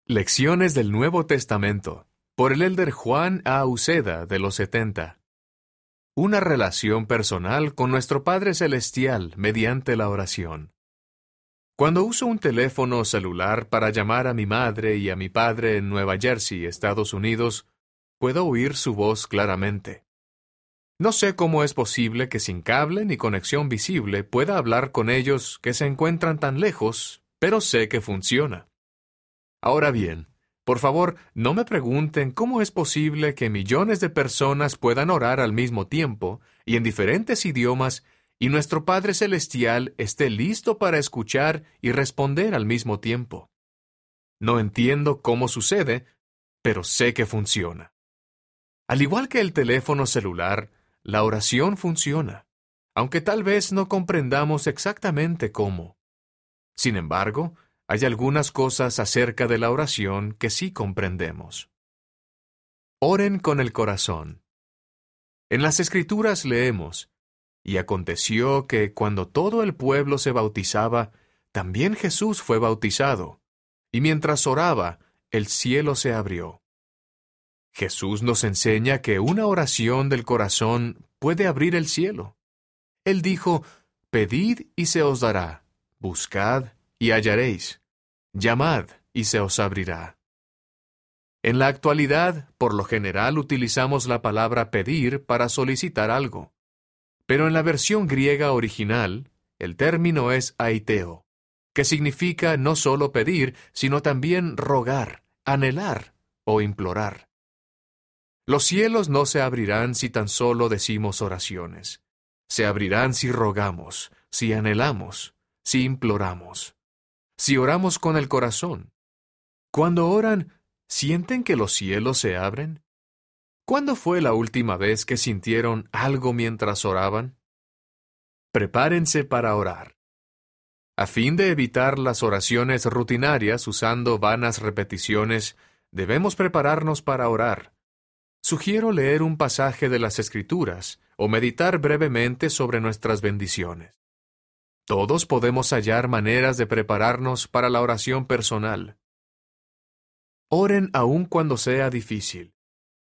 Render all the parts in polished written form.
Lecciones del Nuevo Testamento, por el elder Juan A. Uceda, de los 70. Una relación personal con nuestro Padre Celestial mediante la oración. Cuando uso un teléfono celular para llamar a mi madre y a mi padre en Nueva Jersey, Estados Unidos, puedo oír su voz claramente. No sé cómo es posible que sin cable ni conexión visible pueda hablar con ellos que se encuentran tan lejos, pero sé que funciona. Ahora bien, por favor, no me pregunten cómo es posible que millones de personas puedan orar al mismo tiempo y en diferentes idiomas y nuestro Padre Celestial esté listo para escuchar y responder al mismo tiempo. No entiendo cómo sucede, pero sé que funciona. Al igual que el teléfono celular, la oración funciona, aunque tal vez no comprendamos exactamente cómo. Sin embargo, hay algunas cosas acerca de la oración que sí comprendemos. Oren con el corazón. En las Escrituras leemos, y aconteció que cuando todo el pueblo se bautizaba, también Jesús fue bautizado, y mientras oraba, el cielo se abrió. Jesús nos enseña que una oración del corazón puede abrir el cielo. Él dijo, «Pedid y se os dará, buscad y hallaréis. Llamad y se os abrirá». En la actualidad, por lo general utilizamos la palabra pedir para solicitar algo. Pero en la versión griega original, el término es aiteo, que significa no solo pedir, sino también rogar, anhelar o implorar. Los cielos no se abrirán si tan solo decimos oraciones. Se abrirán si rogamos, si anhelamos, si imploramos. Si oramos con el corazón. Cuando oran, ¿sienten que los cielos se abren? ¿Cuándo fue la última vez que sintieron algo mientras oraban? Prepárense para orar. A fin de evitar las oraciones rutinarias usando vanas repeticiones, debemos prepararnos para orar. Sugiero leer un pasaje de las Escrituras o meditar brevemente sobre nuestras bendiciones. Todos podemos hallar maneras de prepararnos para la oración personal. Oren aun cuando sea difícil.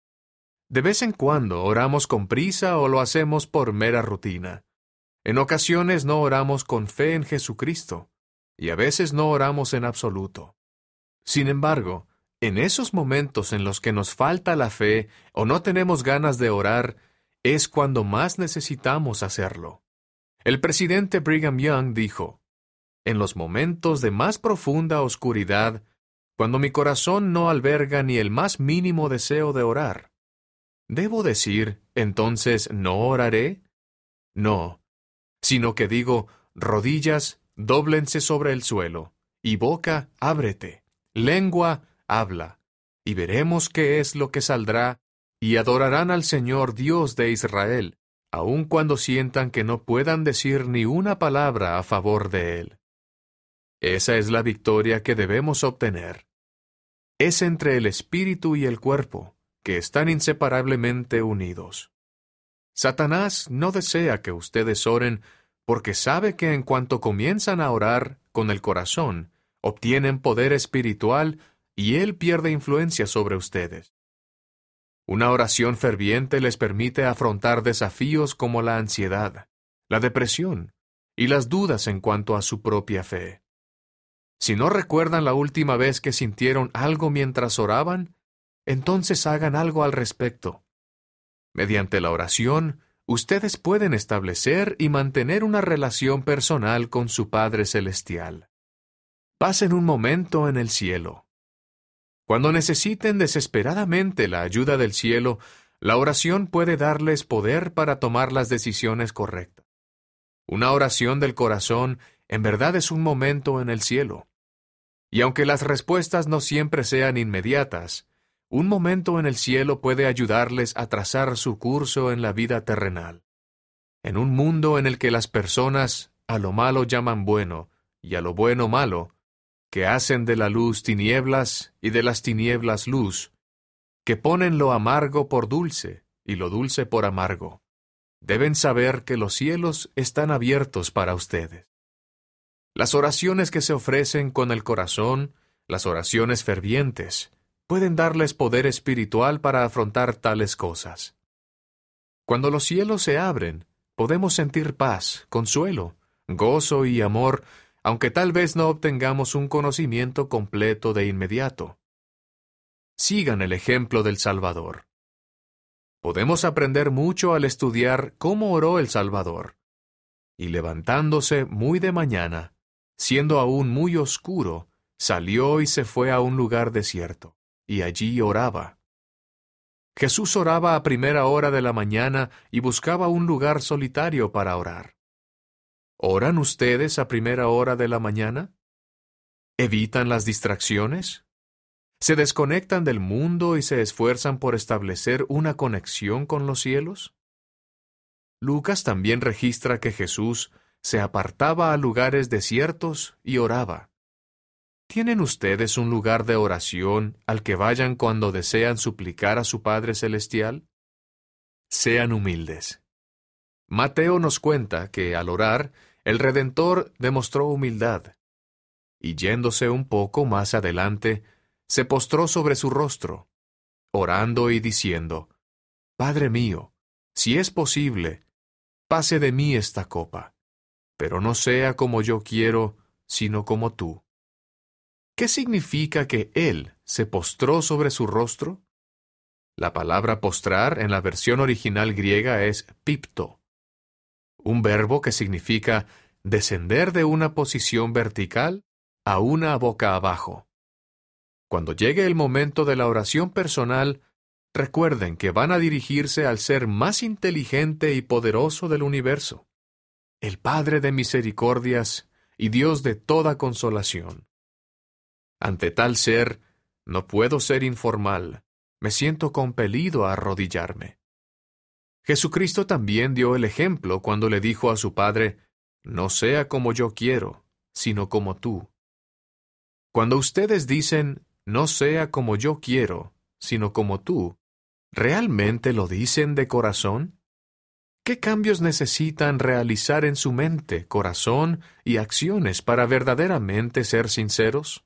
De vez en cuando oramos con prisa o lo hacemos por mera rutina. En ocasiones no oramos con fe en Jesucristo, y a veces no oramos en absoluto. Sin embargo, en esos momentos en los que nos falta la fe o no tenemos ganas de orar, es cuando más necesitamos hacerlo. El presidente Brigham Young dijo, «En los momentos de más profunda oscuridad, cuando mi corazón no alberga ni el más mínimo deseo de orar, ¿debo decir, entonces, no oraré? No, sino que digo, rodillas, dóblense sobre el suelo, y boca, ábrete, lengua, habla, y veremos qué es lo que saldrá, y adorarán al Señor Dios de Israel, aun cuando sientan que no puedan decir ni una palabra a favor de Él». Esa es la victoria que debemos obtener. Es entre el espíritu y el cuerpo, que están inseparablemente unidos. Satanás no desea que ustedes oren porque sabe que en cuanto comienzan a orar con el corazón, obtienen poder espiritual y él pierde influencia sobre ustedes. Una oración ferviente les permite afrontar desafíos como la ansiedad, la depresión y las dudas en cuanto a su propia fe. Si no recuerdan la última vez que sintieron algo mientras oraban, entonces hagan algo al respecto. Mediante la oración, ustedes pueden establecer y mantener una relación personal con su Padre Celestial. Pasen un momento en el cielo. Cuando necesiten desesperadamente la ayuda del cielo, la oración puede darles poder para tomar las decisiones correctas. Una oración del corazón en verdad es un momento en el cielo. Y aunque las respuestas no siempre sean inmediatas, un momento en el cielo puede ayudarles a trazar su curso en la vida terrenal. En un mundo en el que las personas a lo malo llaman bueno y a lo bueno malo, que hacen de la luz tinieblas y de las tinieblas luz, que ponen lo amargo por dulce y lo dulce por amargo, deben saber que los cielos están abiertos para ustedes. Las oraciones que se ofrecen con el corazón Las oraciones fervientes pueden darles poder espiritual para afrontar tales cosas. Cuando los cielos se abren, podemos sentir paz, consuelo, gozo y amor, aunque tal vez no obtengamos un conocimiento completo de inmediato. Sigan el ejemplo del Salvador. Podemos aprender mucho al estudiar cómo oró el Salvador. Y levantándose muy de mañana, siendo aún muy oscuro, salió y se fue a un lugar desierto, y allí oraba. Jesús oraba a primera hora de la mañana y buscaba un lugar solitario para orar. ¿Oran ustedes a primera hora de la mañana? ¿Evitan las distracciones? ¿Se desconectan del mundo y se esfuerzan por establecer una conexión con los cielos? Lucas también registra que Jesús se apartaba a lugares desiertos y oraba. ¿Tienen ustedes un lugar de oración al que vayan cuando desean suplicar a su Padre Celestial? Sean humildes. Mateo nos cuenta que al orar, el Redentor demostró humildad, y yéndose un poco más adelante, se postró sobre su rostro, orando y diciendo, Padre mío, si es posible, pase de mí esta copa, pero no sea como yo quiero, sino como tú. ¿Qué significa que Él se postró sobre su rostro? La palabra postrar en la versión original griega es pipto, un verbo que significa descender de una posición vertical a una boca abajo. Cuando llegue el momento de la oración personal, recuerden que van a dirigirse al ser más inteligente y poderoso del universo, el Padre de misericordias y Dios de toda consolación. Ante tal ser, no puedo ser informal, me siento compelido a arrodillarme. Jesucristo también dio el ejemplo cuando le dijo a su Padre, no sea como yo quiero, sino como tú. Cuando ustedes dicen, no sea como yo quiero, sino como tú, ¿realmente lo dicen de corazón? ¿Qué cambios necesitan realizar en su mente, corazón y acciones para verdaderamente ser sinceros?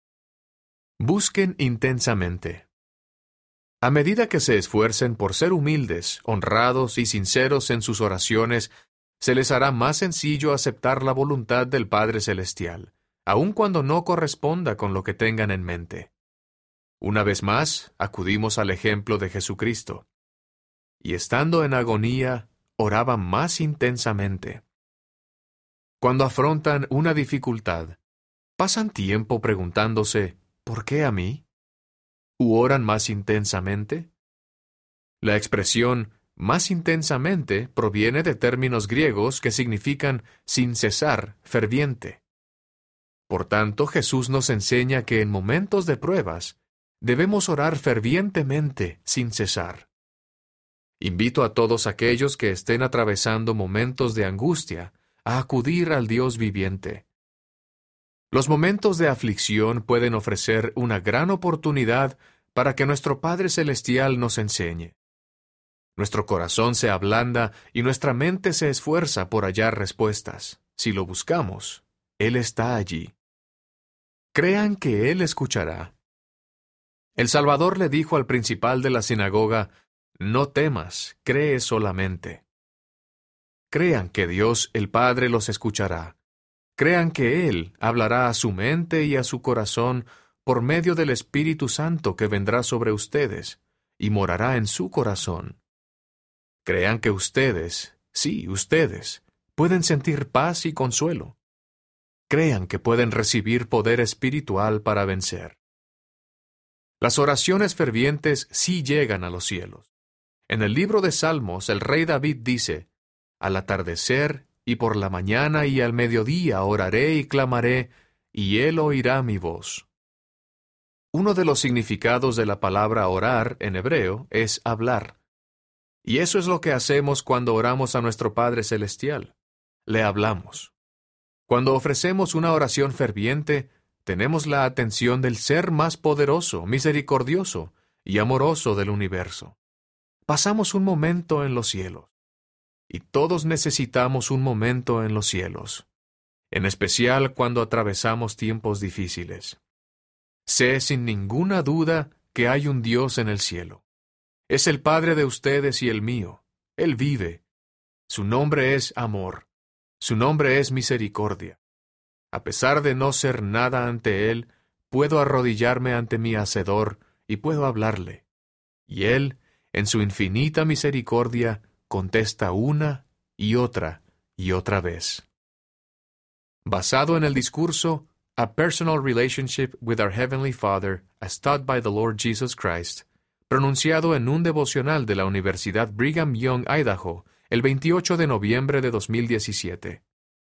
Busquen intensamente. A medida que se esfuercen por ser humildes, honrados y sinceros en sus oraciones, se les hará más sencillo aceptar la voluntad del Padre Celestial, aun cuando no corresponda con lo que tengan en mente. Una vez más, acudimos al ejemplo de Jesucristo. Y estando en agonía, oraba más intensamente. Cuando afrontan una dificultad, ¿pasan tiempo preguntándose, ¿por qué a mí? ¿U oran más intensamente? La expresión más intensamente proviene de términos griegos que significan sin cesar, ferviente. Por tanto, Jesús nos enseña que en momentos de pruebas debemos orar fervientemente, sin cesar. Invito a todos aquellos que estén atravesando momentos de angustia a acudir al Dios viviente. Los momentos de aflicción pueden ofrecer una gran oportunidad para que nuestro Padre Celestial nos enseñe. Nuestro corazón se ablanda y nuestra mente se esfuerza por hallar respuestas. Si lo buscamos, Él está allí. Crean que Él escuchará. El Salvador le dijo al principal de la sinagoga, no temas, cree solamente. Crean que Dios el Padre los escuchará. Crean que Él hablará a su mente y a su corazón por medio del Espíritu Santo que vendrá sobre ustedes y morará en su corazón. Crean que ustedes, sí, ustedes, pueden sentir paz y consuelo. Crean que pueden recibir poder espiritual para vencer. Las oraciones fervientes sí llegan a los cielos. En el libro de Salmos, el rey David dice, al atardecer y por la mañana y al mediodía oraré y clamaré, y Él oirá mi voz. Uno de los significados de la palabra orar en hebreo es hablar. Y eso es lo que hacemos cuando oramos a nuestro Padre Celestial. Le hablamos. Cuando ofrecemos una oración ferviente, tenemos la atención del Ser más poderoso, misericordioso y amoroso del universo. Pasamos un momento en los cielos. Y todos necesitamos un momento en los cielos, en especial cuando atravesamos tiempos difíciles. Sé sin ninguna duda que hay un Dios en el cielo. Es el Padre de ustedes y el mío. Él vive. Su nombre es amor. Su nombre es misericordia. A pesar de no ser nada ante Él, puedo arrodillarme ante mi Hacedor y puedo hablarle. Y Él, en su infinita misericordia, contesta una y otra vez. Basado en el discurso A Personal Relationship with Our Heavenly Father as Taught by the Lord Jesus Christ, pronunciado en un devocional de la Universidad Brigham Young, Idaho, el 28 de noviembre de 2017.